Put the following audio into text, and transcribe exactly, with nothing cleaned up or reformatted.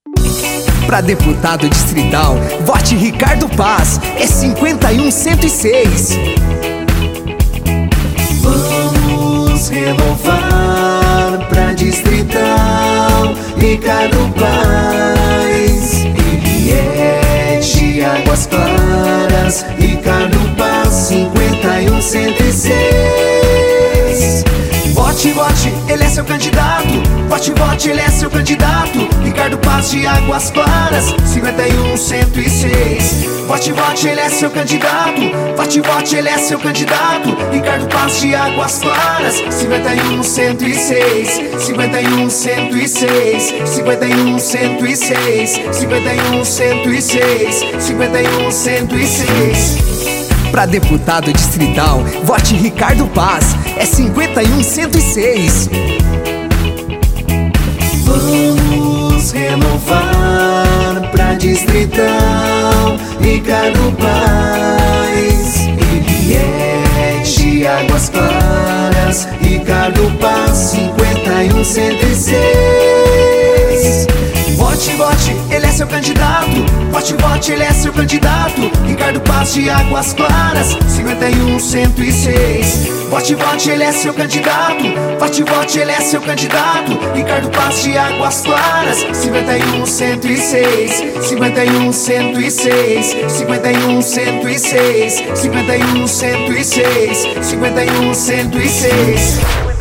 Pra deputado distrital, vote Ricardo Paz, é cinquenta e um cento e seis. Vamos renovar pra distrital Ricardo Paz. Ele é de Águas Claras, Ricardo Paz, cinquenta e um cento e seis. Vote, vote, ele é seu candidato. Vote, vote, ele é seu candidato. Ricardo Paz de Águas Claras, cinquenta e um cento e seis. Vote, vote, ele é seu candidato. Vote, vote, ele é seu candidato. Ricardo Paz de Águas Claras, cinquenta e um cento e seis. cinquenta e um cento e seis. cinquenta e um cento e seis. cinquenta e um cento e seis. cinquenta e um cento e seis. Pra deputado distrital, vote Ricardo Paz, é cinquenta e um cento e seis. Vamos renovar pra distrital Ricardo Paz. Ele é de Águas Claras, Ricardo Paz, cinquenta e um cento e seis. Vote, vote, ele é seu candidato. Vote, vote, ele é seu candidato. Ricardo Paz de Águas Claras, cinquenta e um cento e seis. Vote, vote, ele é seu candidato. Vote, vote, ele é seu candidato. Ricardo Paz de Águas Claras, cinquenta e um cento e seis. cinquenta e um cento e seis. cinquenta e um cento e seis. cinquenta e um cento e seis. cinquenta e um cento e seis.